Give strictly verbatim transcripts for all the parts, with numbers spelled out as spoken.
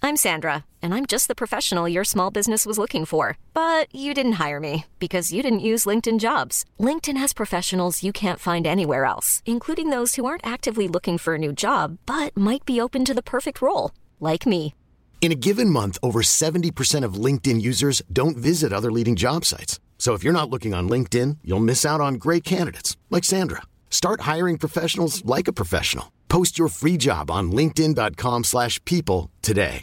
I'm Sandra, and I'm just the professional your small business was looking for. But you didn't hire me because you didn't use LinkedIn Jobs. LinkedIn has professionals you can't find anywhere else, including those who aren't actively looking for a new job, but might be open to the perfect role, like me. In a given month, over seventy percent of LinkedIn users don't visit other leading job sites. So if you're not looking on LinkedIn, you'll miss out on great candidates like Sandra. Start hiring professionals like a professional. Post your free job on linkedin.com slash people today.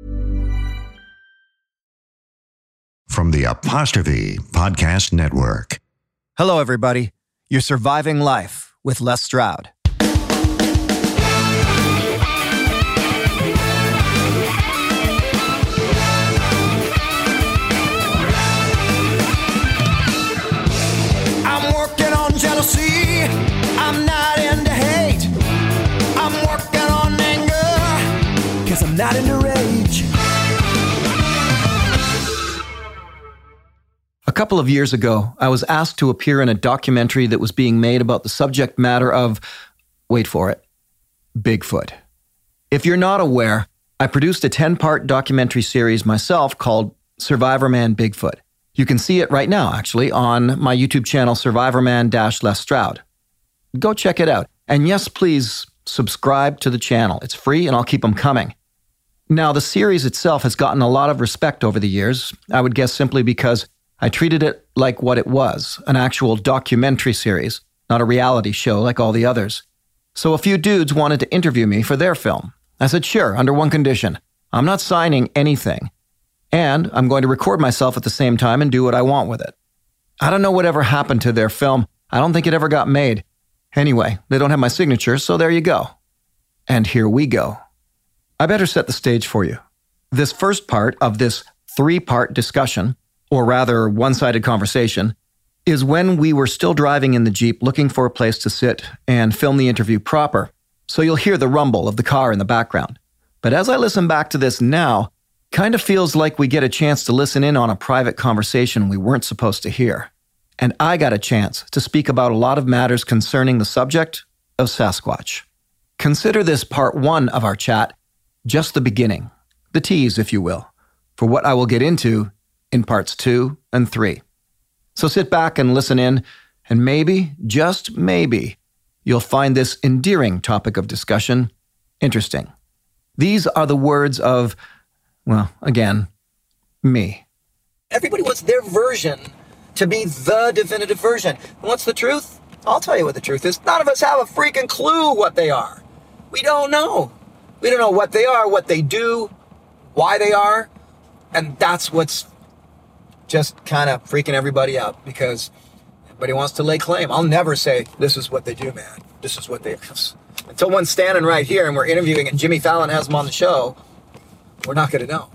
From the Apostrophe Podcast Network. Hello, everybody. You're surviving life with Les Stroud. I'm working on jealousy. I'm not into hate. I'm working on anger, 'cause I'm not into rage. A couple of years ago, I was asked to appear in a documentary that was being made about the subject matter of, wait for it, Bigfoot. If you're not aware, I produced a ten-part documentary series myself called Survivorman Bigfoot. You can see it right now, actually, on my YouTube channel, Survivorman-Les Stroud. Go check it out. And yes, please subscribe to the channel. It's free and I'll keep them coming. Now, the series itself has gotten a lot of respect over the years, I would guess simply because I treated it like what it was, an actual documentary series, not a reality show like all the others. So a few dudes wanted to interview me for their film. I said, sure, under one condition. I'm not signing anything. And I'm going to record myself at the same time and do what I want with it. I don't know whatever happened to their film. I don't think it ever got made. Anyway, they don't have my signature, so there you go. And here we go. I better set the stage for you. This first part of this three-part discussion, or rather one-sided conversation, is when we were still driving in the Jeep looking for a place to sit and film the interview proper, so you'll hear the rumble of the car in the background. But as I listen back to this now, kind of feels like we get a chance to listen in on a private conversation we weren't supposed to hear. And I got a chance to speak about a lot of matters concerning the subject of Sasquatch. Consider this part one of our chat just the beginning, the tease, if you will, for what I will get into in parts two and three. So sit back and listen in, and maybe, just maybe, you'll find this endearing topic of discussion interesting. These are the words of, well, again, me. Everybody wants their version to be the definitive version. And what's the truth? I'll tell you what the truth is. None of us have a freaking clue what they are. We don't know. We don't know what they are, what they do, why they are. And that's what's just kind of freaking everybody out, because everybody wants to lay claim. I'll never say, this is what they do, man. This is what they... Until one's standing right here and we're interviewing and Jimmy Fallon has them on the show, we're not going to know.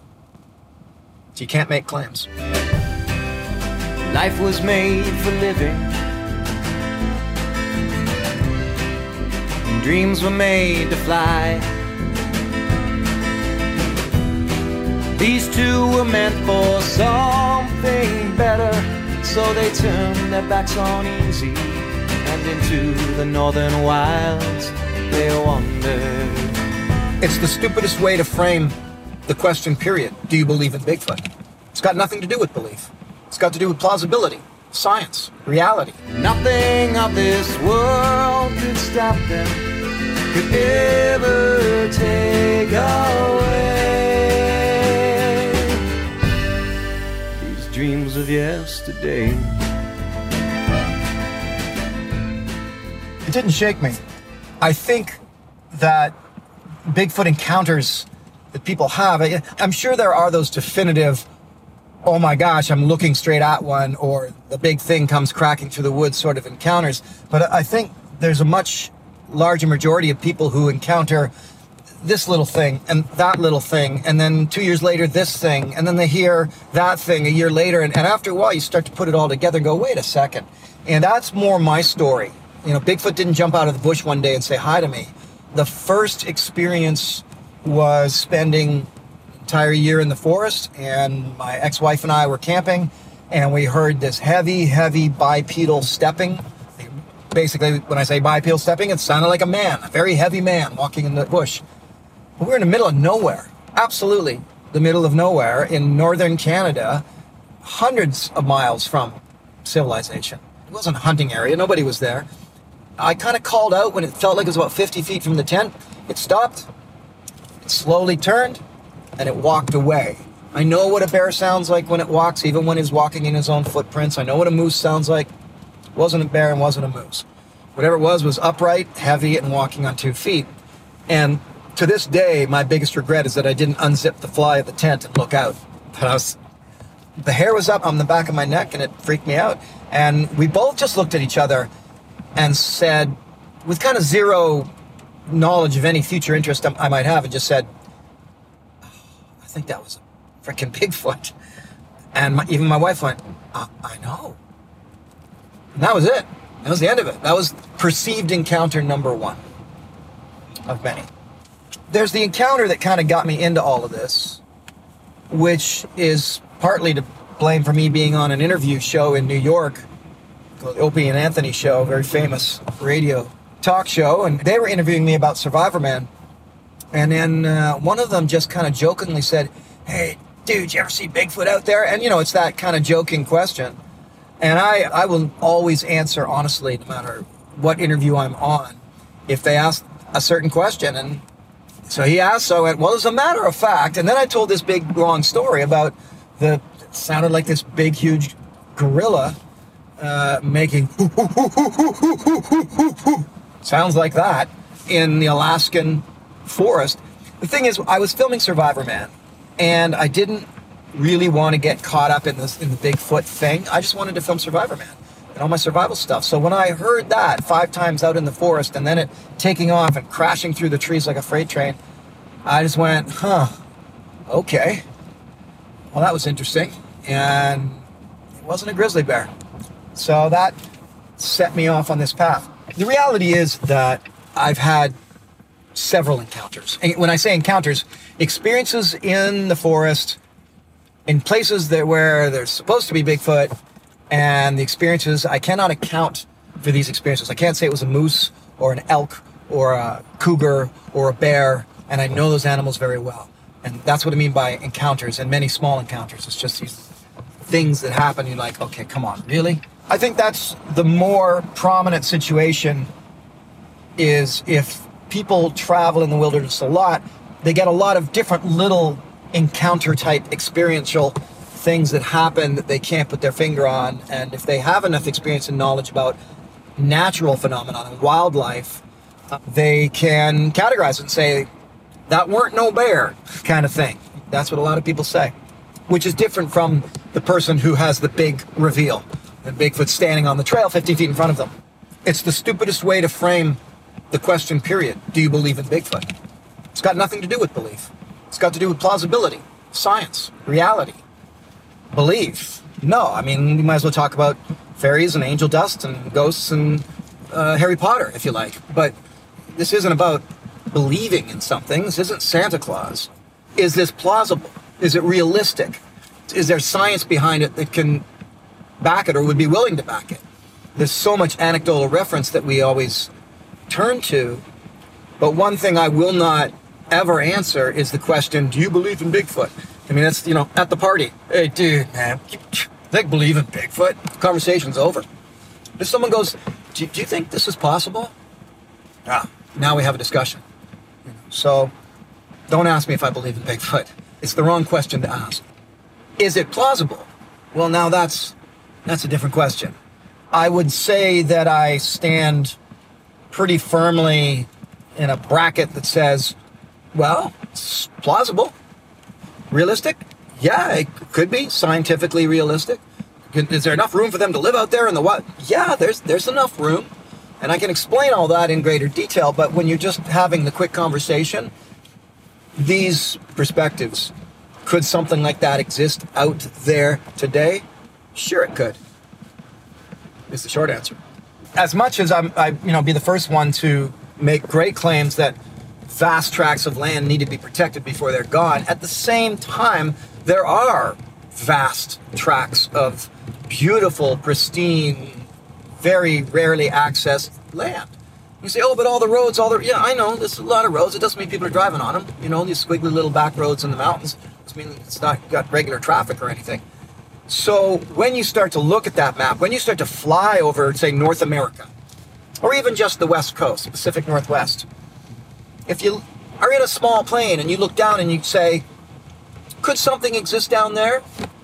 So you can't make claims. Life was made for living. And dreams were made to fly. These two were meant for something better, so they turned their backs on easy, and into the northern wilds they wandered. It's the stupidest way to frame the question, period. Do you believe in Bigfoot? It's got nothing to do with belief. It's got to do with plausibility, science, reality. Nothing of this world could stop them, could ever take away these dreams of yesterday. It didn't shake me. I think that Bigfoot encounters that people have, I'm sure there are those definitive, oh my gosh, I'm looking straight at one, or the big thing comes cracking through the woods sort of encounters. But I think there's a much larger majority of people who encounter this little thing and that little thing, and then two years later this thing, and then they hear that thing a year later, and, and after a while you start to put it all together and go, wait a second. And that's more my story. You know, Bigfoot didn't jump out of the bush one day and say hi to me. The first experience was spending an entire year in the forest, and my ex-wife and I were camping, and we heard this heavy, heavy bipedal stepping. Basically, when I say bipedal stepping, it sounded like a man, a very heavy man walking in the bush. But we were in the middle of nowhere. absolutely the middle of nowhere in northern Canada, hundreds of miles from civilization. It wasn't a hunting area. Nobody was there. I kind of called out when it felt like it was about fifty feet from the tent. It stopped. It slowly turned, and it walked away. I know what a bear sounds like when it walks, even when he's walking in his own footprints. I know what a moose sounds like. It wasn't a bear and wasn't a moose. Whatever it was was upright, heavy, and walking on two feet. And to this day, my biggest regret is that I didn't unzip the fly of the tent and look out. But I was, the hair was up on the back of my neck, and it freaked me out. And we both just looked at each other and said, with kind of zero knowledge of any future interest I might have, and just said, oh, I think that was a freaking Bigfoot. And my, even my wife went, I, I know. And that was it. That was the end of it. That was perceived encounter number one of many. There's the encounter that kind of got me into all of this, which is partly to blame for me being on an interview show in New York called the Opie and Anthony Show, a very famous radio talk show, and they were interviewing me about Survivorman. And then uh, one of them just kind of jokingly said, hey, dude, you ever see Bigfoot out there? And, you know, it's that kind of joking question. And I, I will always answer honestly, no matter what interview I'm on, if they ask a certain question. And so he asked, so I went, well, as a matter of fact, and then I told this big, long story about the, it sounded like this big, huge gorilla uh, making sounds like that in the Alaskan forest. The thing is, I was filming Survivorman, and I didn't really want to get caught up in this in the Bigfoot thing. I just wanted to film Survivorman and all my survival stuff. So when I heard that five times out in the forest and then it taking off and crashing through the trees like a freight train, I just went, huh, okay. Well, that was interesting. And it wasn't a grizzly bear. So that set me off on this path. The reality is that I've had several encounters. And when I say encounters, experiences in the forest, in places that where there's supposed to be Bigfoot, and the experiences, I cannot account for these experiences. I can't say it was a moose or an elk or a cougar or a bear, and I know those animals very well. And that's what I mean by encounters, and many small encounters. It's just these things that happen, you're like, okay, come on, really? I think that's the more prominent situation is if people travel in the wilderness a lot, they get a lot of different little encounter type experiential things that happen that they can't put their finger on. And if they have enough experience and knowledge about natural phenomena and wildlife, uh, they can categorize it and say, that weren't no bear kind of thing. That's what a lot of people say, which is different from the person who has the big reveal and Bigfoot standing on the trail fifty feet in front of them. It's the stupidest way to frame the question, period. Do you believe in Bigfoot? It's got nothing to do with belief. It's got to do with plausibility, science, reality, belief. No, I mean, you might as well talk about fairies and angel dust and ghosts and uh, Harry Potter, if you like. But this isn't about believing in something. This isn't Santa Claus. Is this plausible? Is it realistic? Is there science behind it that can back it or would be willing to back it? There's so much anecdotal reference that we always turn to. But one thing I will not ever answer is the question, do you believe in Bigfoot? I mean, that's, you know, at the party. Hey, dude, man, they believe in Bigfoot. Conversation's over. If someone goes, do, do you think this is possible? Ah, now we have a discussion. So don't ask me if I believe in Bigfoot. It's the wrong question to ask. Is it plausible? Well, now that's that's a different question. I would say that I stand pretty firmly in a bracket that says, well, it's plausible. Realistic? Yeah, it could be scientifically realistic. Is there enough room for them to live out there in the what? Yeah, there's there's enough room. And I can explain all that in greater detail, but when you're just having the quick conversation, these perspectives, could something like that exist out there today? Sure it could. Is the short answer. As much as I'm, I, you know, be the first one to make great claims that vast tracts of land need to be protected before they're gone, at the same time, there are vast tracts of beautiful, pristine, very rarely accessed land. You say, oh, but all the roads, all the... Yeah, I know, there's a lot of roads. It doesn't mean people are driving on them. You know, these squiggly little back roads in the mountains. It doesn't mean it's not got regular traffic or anything. So when you start to look at that map, when you start to fly over, say, North America, or even just the West Coast, Pacific Northwest, if you are in a small plane and you look down and you say, could something exist down there?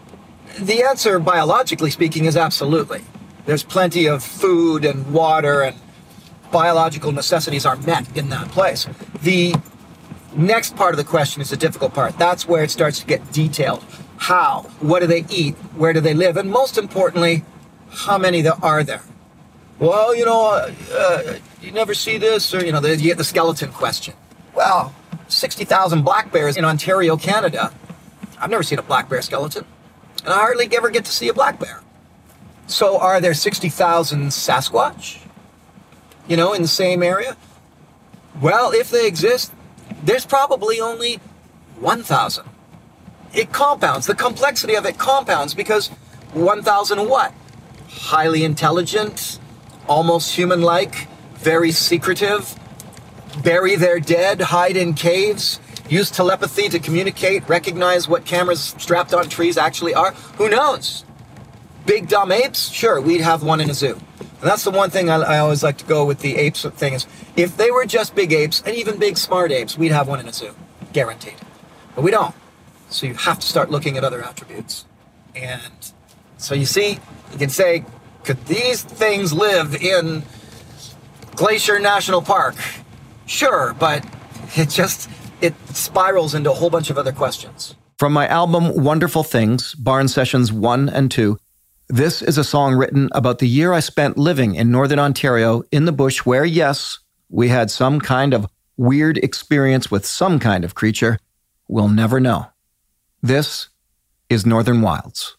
The answer, biologically speaking, is absolutely. There's plenty of food and water, and biological necessities are met in that place. The next part of the question is the difficult part. That's where it starts to get detailed. How? What do they eat? Where do they live? And most importantly, how many there are there? Well, you know, uh, uh, you never see this, or, you know, the, you get the skeleton question. Well, sixty thousand black bears in Ontario, Canada. I've never seen a black bear skeleton, and I hardly ever get to see a black bear. So are there sixty thousand Sasquatch, you know, in the same area? Well, if they exist, there's probably only one thousand. It compounds. The complexity of it compounds because one thousand what? Highly intelligent, almost human-like, very secretive, bury their dead, hide in caves, use telepathy to communicate, recognize what cameras strapped on trees actually are. Who knows? Big dumb apes? Sure, we'd have one in a zoo. And that's the one thing I, I always like to go with the apes thing is, if they were just big apes, and even big smart apes, we'd have one in a zoo. Guaranteed. But we don't. So you have to start looking at other attributes. And so you see, you can say, could these things live in Glacier National Park? Sure, but it just, it spirals into a whole bunch of other questions. From my album Wonderful Things, Barn Sessions one and two, this is a song written about the year I spent living in Northern Ontario in the bush where, yes, we had some kind of weird experience with some kind of creature. We'll never know. This is Northern Wilds.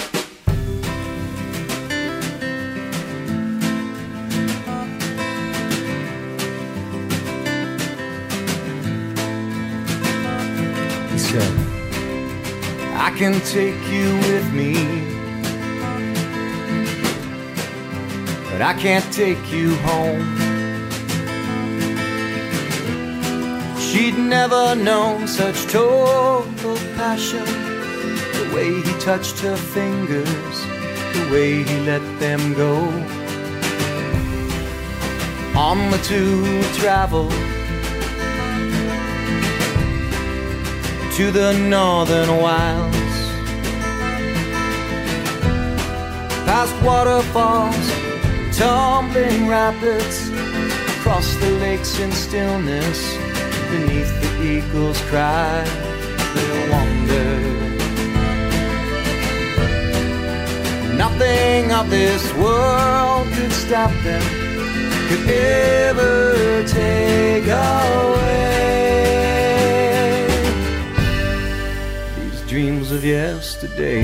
He said, I can take you with me, but I can't take you home. She'd never known such total passion, the way he touched her fingers, the way he let them go. On the two traveled to the northern wilds, past waterfalls, tumbling rapids, across the lakes in stillness, beneath the eagle's cry, they wandered. Nothing of this world could stop them, could ever take away these dreams of yesterday.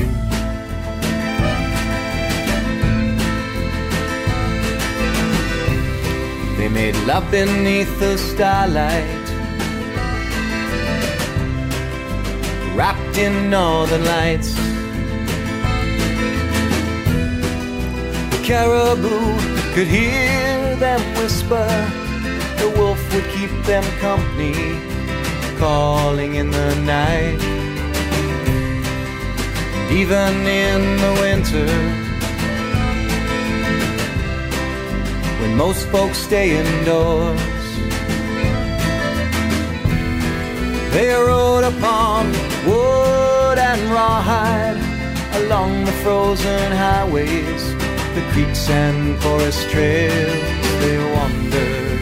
They made love beneath the starlight, wrapped in northern lights. The caribou could hear them whisper, the wolf would keep them company, calling in the night. Even in the winter, when most folks stay indoors, they rode upon wood and rawhide, along the frozen highways, the creeks and forest trails, they wandered.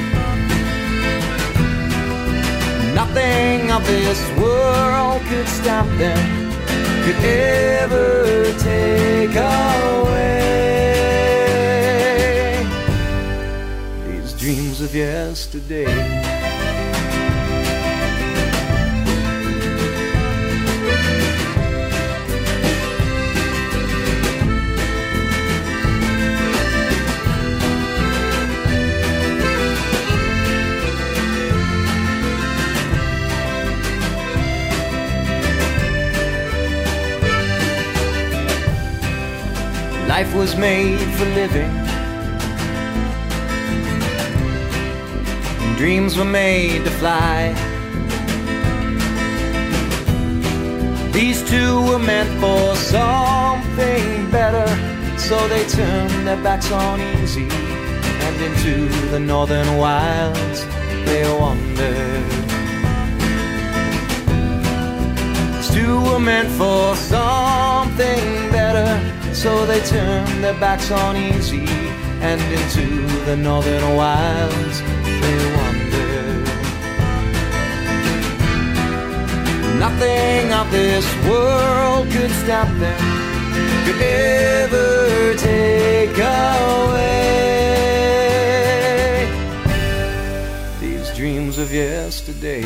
Nothing of this world could stop them, could ever take away these dreams of yesterday. Life was made for living, dreams were made to fly. These two were meant for something better, so they turned their backs on easy, and into the northern wilds they wandered. These two were meant for something better, so they turned their backs on easy, and into the northern wilds they wandered. Nothing of this world could stop them, could ever take away these dreams of yesterday.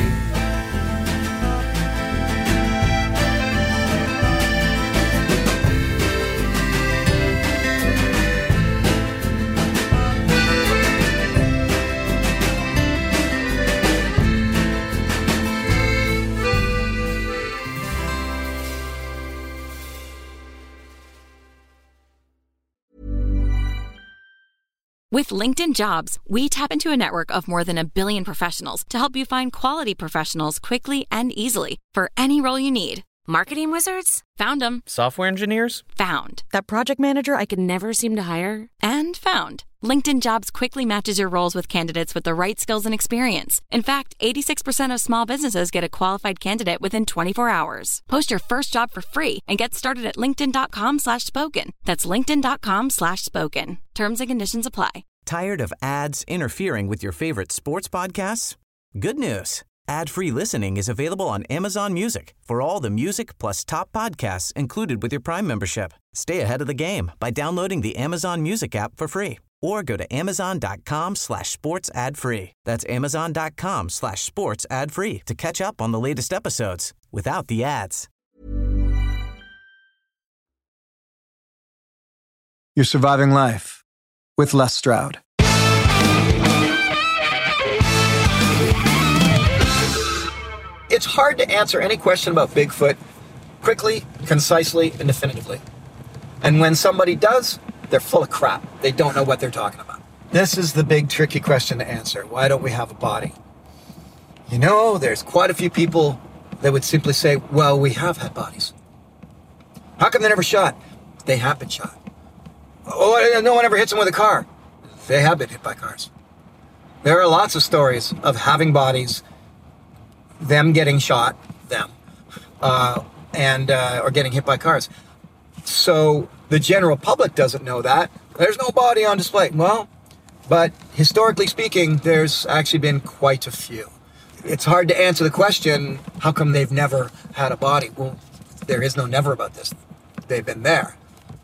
With LinkedIn Jobs, we tap into a network of more than a billion professionals to help you find quality professionals quickly and easily for any role you need. Marketing wizards? Found them. Software engineers? Found. That project manager I could never seem to hire? And found. LinkedIn Jobs quickly matches your roles with candidates with the right skills and experience. In fact, eighty-six percent of small businesses get a qualified candidate within twenty-four hours. Post your first job for free and get started at linkedin.com slash spoken. That's linkedin.com slash spoken. Terms and conditions apply. Tired of ads interfering with your favorite sports podcasts? Good news. Ad-free listening is available on Amazon Music for all the music plus top podcasts included with your Prime membership. Stay ahead of the game by downloading the Amazon Music app for free or go to amazon.com slash sports ad free. That's amazon.com slash sports ad free to catch up on the latest episodes without the ads. You're surviving life with Les Stroud. It's hard to answer any question about Bigfoot quickly, concisely, and definitively. And when somebody does, they're full of crap. They don't know what they're talking about. This is the big tricky question to answer. Why don't we have a body? You know, there's quite a few people that would simply say, well, we have had bodies. How come they never shot? They have been shot. Oh, no one ever hits them with a car. They have been hit by cars. There are lots of stories of having bodies, them getting shot, them, uh, and uh, or getting hit by cars. So the general public doesn't know that. There's no body on display. Well, but historically speaking, there's actually been quite a few. It's hard to answer the question, how come they've never had a body? Well, there is no never about this. They've been there.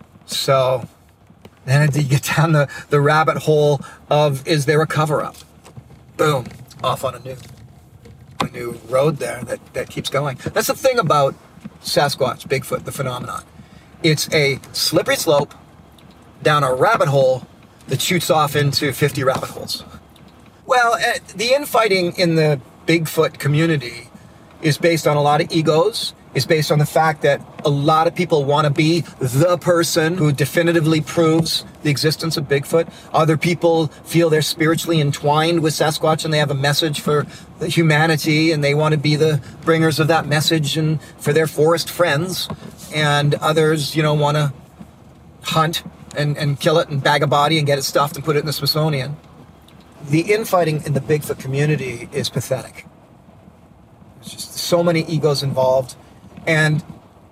So then you get down the, the rabbit hole of, is there a cover-up? Boom, off on a new a new road there that, that keeps going. That's the thing about Sasquatch, Bigfoot, the phenomenon. It's a slippery slope down a rabbit hole that shoots off into fifty rabbit holes. Well, uh, the infighting in the Bigfoot community is based on a lot of egos. It's based on the fact that a lot of people want to be the person who definitively proves the existence of Bigfoot. Other people feel they're spiritually entwined with Sasquatch and they have a message for humanity and they want to be the bringers of that message and for their forest friends. And others, you know, want to hunt and, and kill it and bag a body and get it stuffed and put it in the Smithsonian. The infighting in the Bigfoot community is pathetic. There's just so many egos involved. And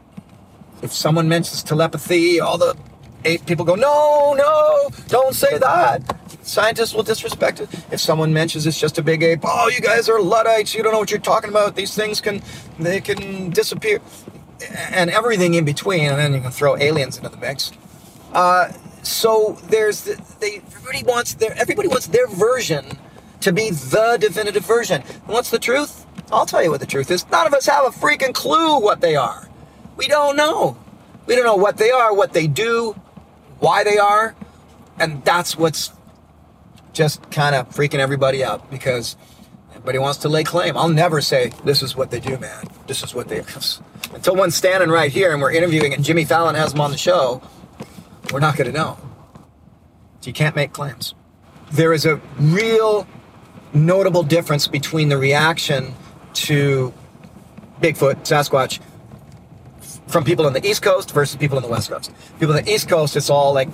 if someone mentions telepathy, all the eight people go, no, no, don't say that. Scientists will disrespect it. If someone mentions it's just a big ape, oh, you guys are Luddites, you don't know what you're talking about. These things can, they can disappear. And everything in between, and then you can throw aliens into the mix. Uh, so there's, the, they, everybody wants their, everybody wants their version to be the definitive version. And what's the truth? I'll tell you what the truth is. None of us have a freaking clue what they are. We don't know. We don't know what they are, what they do, why they are. And that's what's just kind of freaking everybody out because everybody wants to lay claim. I'll never say, this is what they do, man. This is what they do. Until one's standing right here and we're interviewing and Jimmy Fallon has them on the show, we're not going to know. You can't make claims. There is a real notable difference between the reaction to Bigfoot, Sasquatch, from people on the East Coast versus people on the West Coast. People on the East Coast, it's all like,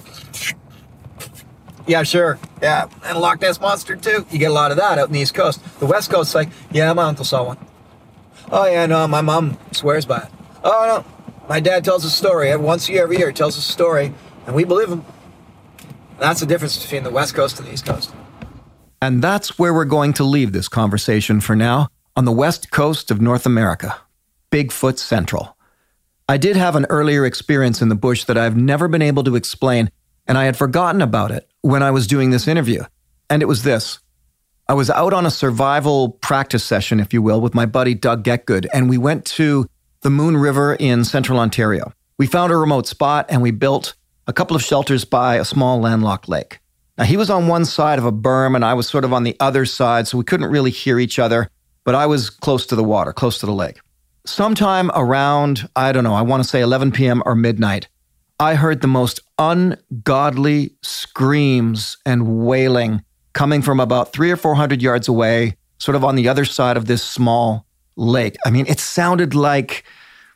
yeah, sure, yeah, and Loch Ness Monster too. You get a lot of that out in the East Coast. The West Coast, is like, yeah, my uncle saw one. Oh yeah, no, my mom swears by it. Oh no, my dad tells a story. Once a year, every year, he tells a story, and we believe him. That's the difference between the West Coast and the East Coast. And that's where we're going to leave this conversation for now, on the west coast of North America, Bigfoot Central. I did have an earlier experience in the bush that I've never been able to explain, and I had forgotten about it when I was doing this interview. And it was this. I was out on a survival practice session, if you will, with my buddy Doug Getgood, and we went to the Moon River in central Ontario. We found a remote spot, and we built a couple of shelters by a small landlocked lake. Now, he was on one side of a berm, and I was sort of on the other side, so we couldn't really hear each other, but I was close to the water, close to the lake. Sometime around, I don't know, I want to say eleven p.m. or midnight, I heard the most ungodly screams and wailing coming from about three or four hundred yards away, sort of on the other side of this small lake. I mean, it sounded like,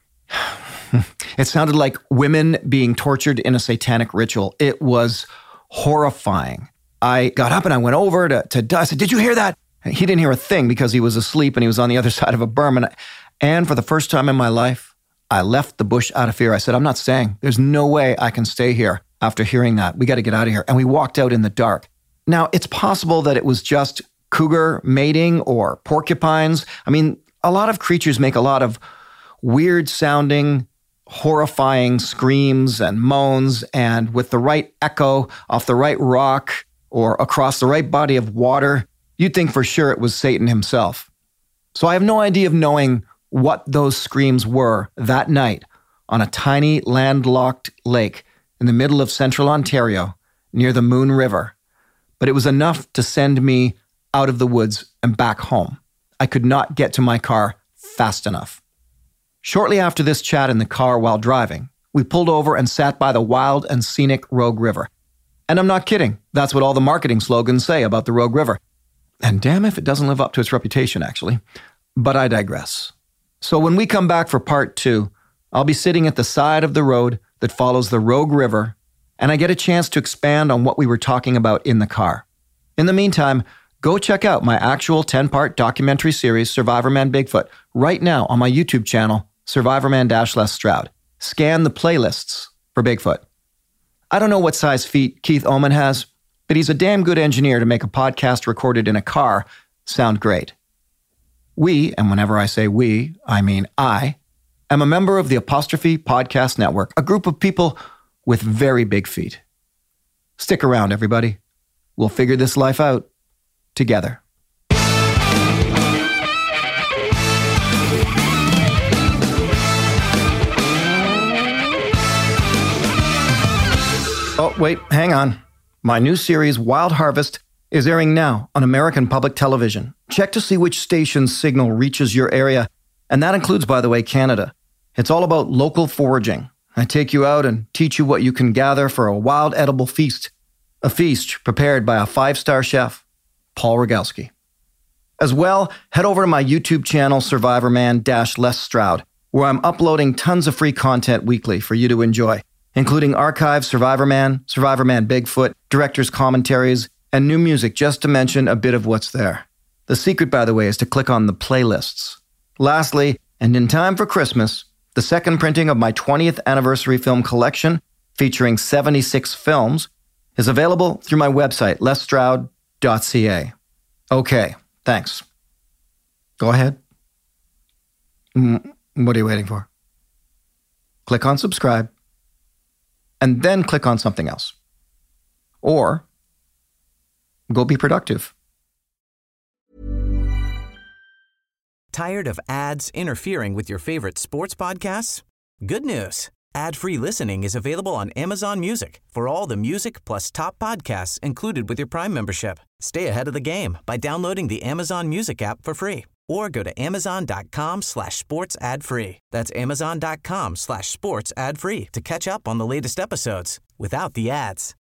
it sounded like women being tortured in a satanic ritual. It was horrifying. I got up and I went over to, to Doug. I said, did you hear that? And he didn't hear a thing because he was asleep and he was on the other side of a berm. And, I, and for the first time in my life, I left the bush out of fear. I said, I'm not staying. There's no way I can stay here after hearing that. We got to get out of here. And we walked out in the dark. Now, it's possible that it was just cougar mating or porcupines. I mean, a lot of creatures make a lot of weird sounding, horrifying screams and moans, and with the right echo off the right rock or across the right body of water, you'd think for sure it was Satan himself. So I have no idea of knowing what those screams were that night on a tiny landlocked lake in the middle of central Ontario near the Moon River, but it was enough to send me out of the woods and back home. I could not get to my car fast enough. Shortly after this chat in the car while driving, we pulled over and sat by the wild and scenic Rogue River. And I'm not kidding. That's what all the marketing slogans say about the Rogue River. And damn if it doesn't live up to its reputation, actually. But I digress. So when we come back for part two, I'll be sitting at the side of the road that follows the Rogue River, and I get a chance to expand on what we were talking about in the car. In the meantime, go check out my actual ten-part documentary series, Survivorman Bigfoot, right now on my YouTube channel, Survivorman-Les Stroud. Scan the playlists for Bigfoot. I don't know what size feet Keith Oman has, but he's a damn good engineer to make a podcast recorded in a car sound great. We, and whenever I say we, I mean I, am a member of the Apostrophe Podcast Network, a group of people with very big feet. Stick around, everybody. We'll figure this life out together. Oh, wait, hang on. My new series, Wild Harvest, is airing now on American Public Television. Check to see which station's signal reaches your area, and that includes, by the way, Canada. It's all about local foraging. I take you out and teach you what you can gather for a wild edible feast, a feast prepared by a five-star chef, Paul Rogalski. As well, head over to my YouTube channel, Survivorman-Les Stroud, where I'm uploading tons of free content weekly for you to enjoy, including archived Survivorman, Survivorman Bigfoot, director's commentaries, and new music, just to mention a bit of what's there. The secret, by the way, is to click on the playlists. Lastly, and in time for Christmas, the second printing of my twentieth anniversary film collection, featuring seventy-six films, is available through my website, les stroud dot c a. Okay, thanks. Go ahead. Mm, what are you waiting for? Click on subscribe, and then click on something else. Or go be productive. Tired of ads interfering with your favorite sports podcasts? Good news. Ad-free listening is available on Amazon Music for all the music plus top podcasts included with your Prime membership. Stay ahead of the game by downloading the Amazon Music app for free or go to amazon.com slash sports ad free. That's amazon.com slash sports ad free to catch up on the latest episodes without the ads.